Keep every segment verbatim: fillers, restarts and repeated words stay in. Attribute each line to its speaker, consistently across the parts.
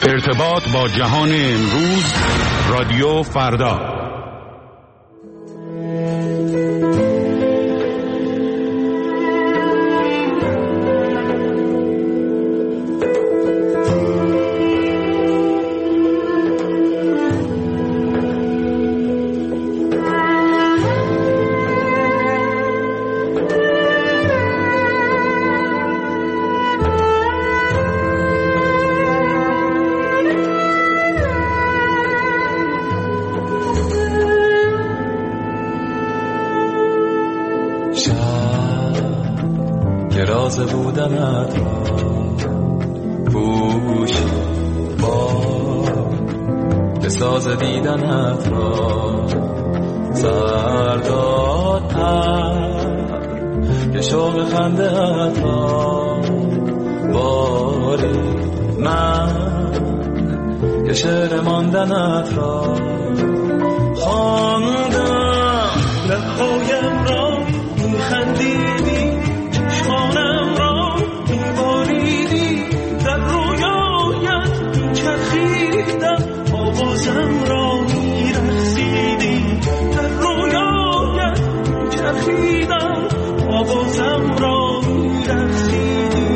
Speaker 1: ارتباط با جهان امروز، رادیو فردا.
Speaker 2: بودنت را پوشی با بساز دیدنت را سردادتر که شوق خنده‌ات را باری من که شعر ماندنت را خواندم لبهایم را میخندیدی چشمانم را میباریدی در رویایت میچرخیدم آوازم را میرقصیدی در رویایت میچرخیدم آوازم را میرقصیدی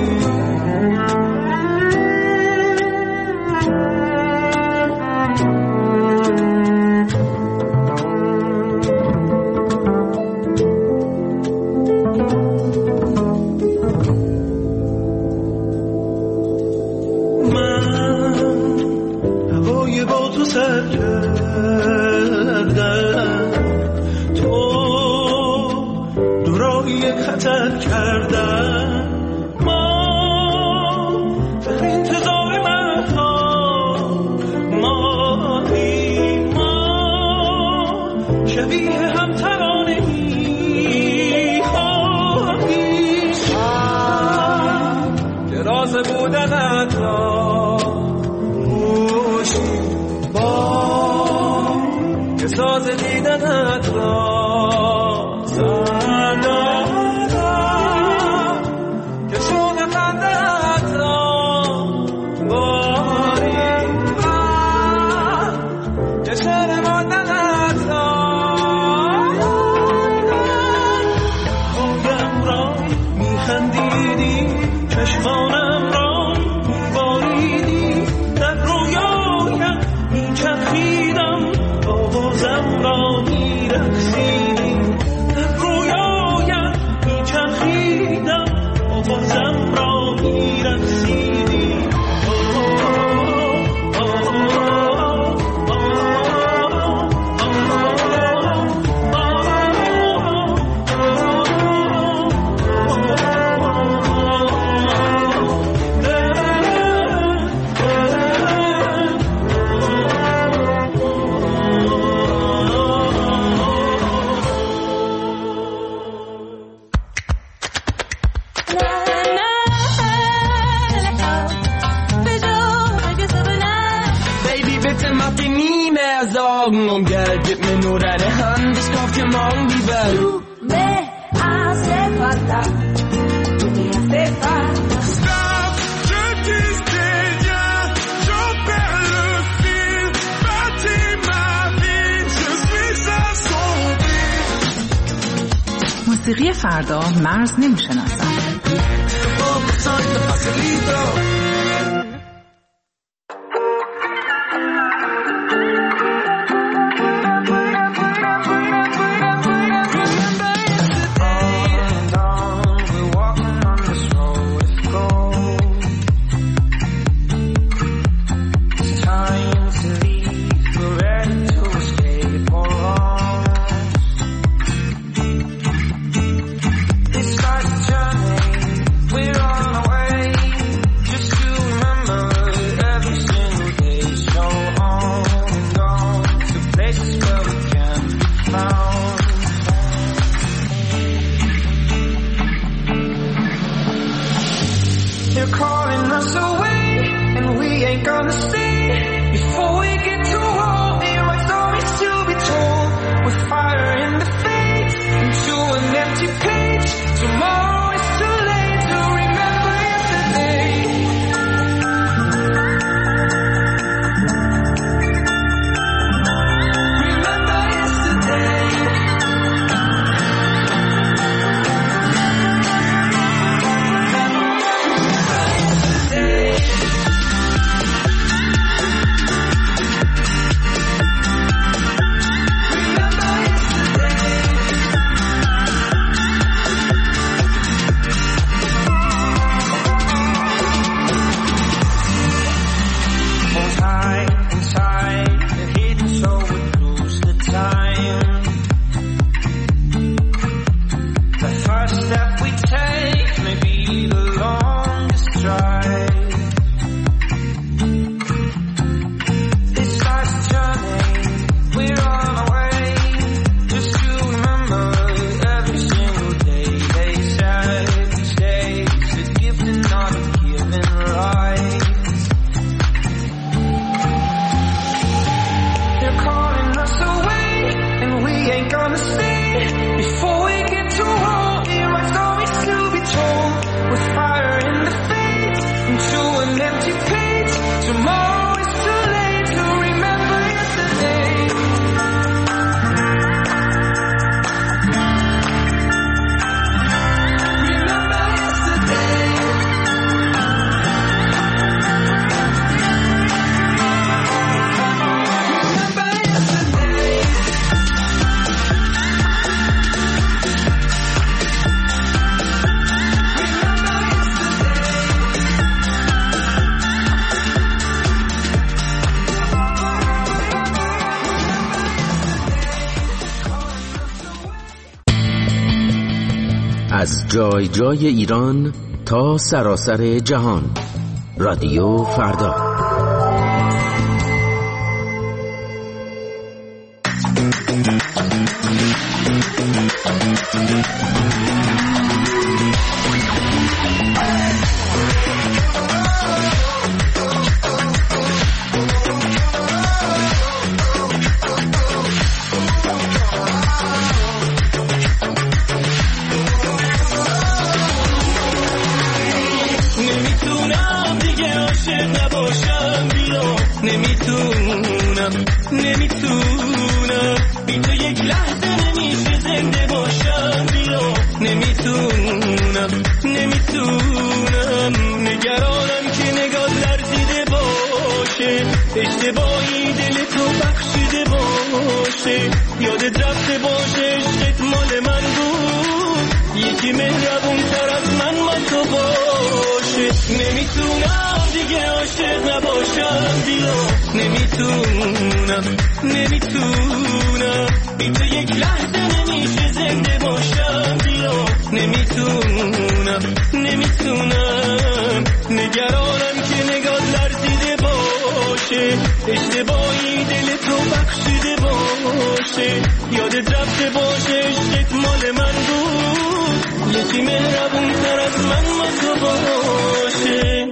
Speaker 3: موسیقی فردا مرز نمی‌شناسد.
Speaker 2: Tomorrow is too late to remember yesterday. Remember yesterday. Remember yesterday.
Speaker 4: از جای جای ایران تا سراسر جهان، رادیو فردا.
Speaker 2: نمیتونم بی تو یک لحظه نمیشه زنده باشم بیا نمیتونم نمیتونم نگرانم که نگاه لرزیده باشه اشتباهی دل تو بخشیده باشه یادت رفته باشه عشقت مال من بود یکی مهربون تر از من ما تو باشه نمیتونم دیگه عاشق نباشم بیا نمیتونم نمیتونم بی تو یک لحظه نمیشه زنده باشم بیا نمیتونم نمیتونم نگرانم که نگاه لرزیده باشه اشتباهی دل تو بخشیده باشه یادت رفته باشه عشقت مال من بود یکی مهربون تر از من ما تو باشه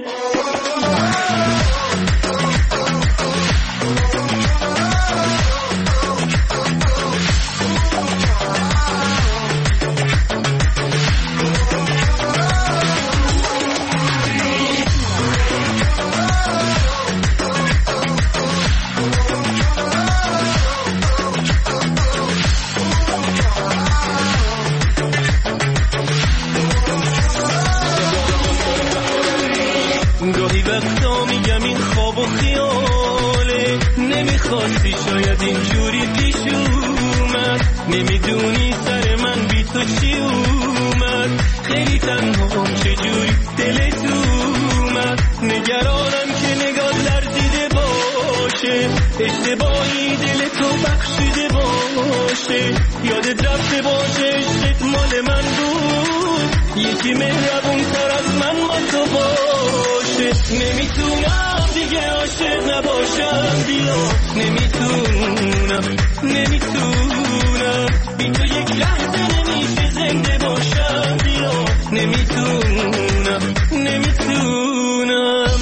Speaker 2: گاهی وقتا میگم این خواب و خیاله نمیخواستی شاید اینجوری پیش اومد نمیدونی سر من بی تو چی اومد خیلی تنهام چجوری دلت اومد نگرانم که نگاه لرزیده باشه اشتباهی دل تو بخشیده باشه یادت رفته باشه عشقت مال من بود یکی مهربون تر از من ما تو باشه نمیتونم دیگه عاشق نباشم بیا نمیتونم نمیتونم بی تو یک لحظه نمیشه زنده باشم بیا نمیتونم نمیتونم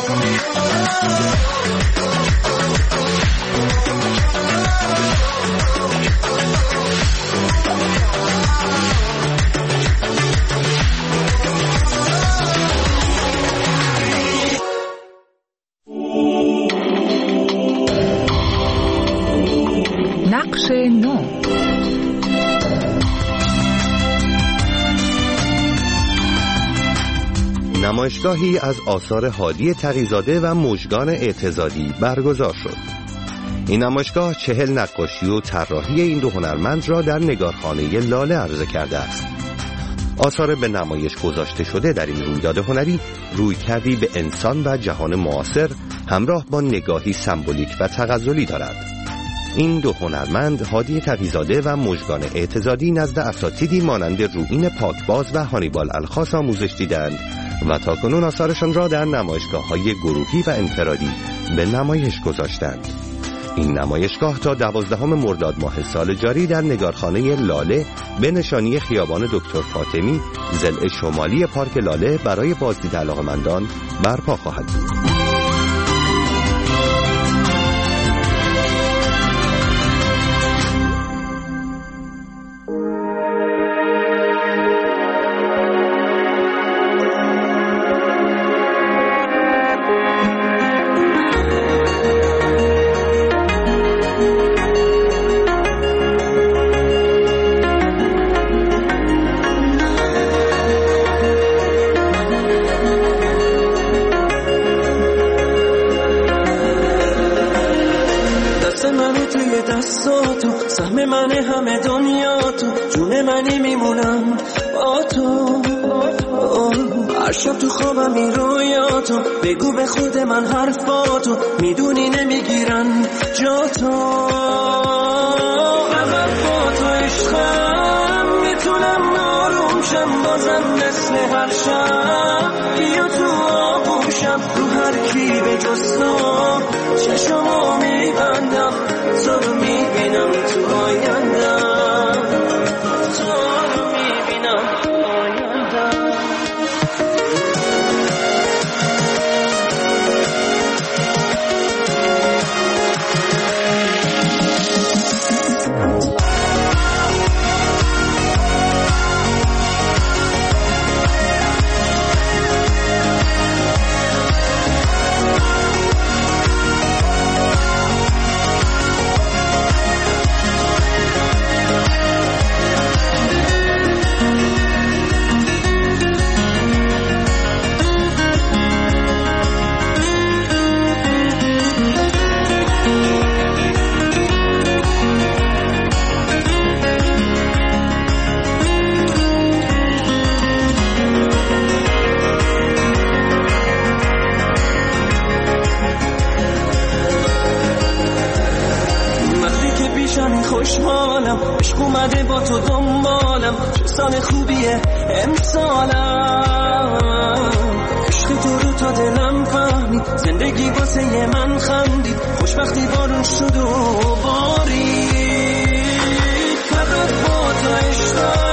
Speaker 3: نقش نو.
Speaker 5: نمایشگاهی از آثار هادی تقی‌زاده و مژگان اعتزادی برگزار شد. این نمایشگاه چهل نقاشی و طراحی این دو هنرمند را در نگارخانه لاله عرضه کرده است. آثار به نمایش گذاشته شده در این رویداد هنری روی کردی به انسان و جهان معاصر همراه با نگاهی سمبولیک و تغزلی دارد. این دو هنرمند هادی تقی‌زاده و مژگان اعتزادی نزد اساتیدی مانند رویین پاکباز و هانیبال الخاص آموزش دیدند و تاکنون آثارشان را در نمایشگاه‌های گروهی و انفرادی به نمایش گذاشتند. این نمایشگاه تا دوازدهم مرداد ماه سال جاری در نگارخانه لاله به نشانی خیابان دکتر فاطمی ضلع شمالی پارک لاله برای بازدید علاقه‌مندان برپا خواهد بود.
Speaker 2: من همه دنیا تو، جون منی میمونم با تو. هر شب تو خوابم می رویاتو، بگو به خود من حرفاتو، میدونی نمیگیرن جا تو. فقط با تو عشقم میتونم آروم شم، بازم مثل هر شب بیا تو آغوشم. رو هر کی به جز تو چشمو میبندم، تو رو میبینم تو آیندم، تو رو میبینم تو آیندم. خوشحالم عشق اومده با تو دنبالم، چه سال خوبیه امسالم. عشق تو رو تا دلم فهمید، زندگی واسه من خندید، خوشبختی بارون شد و بارید. فقط با تو عشق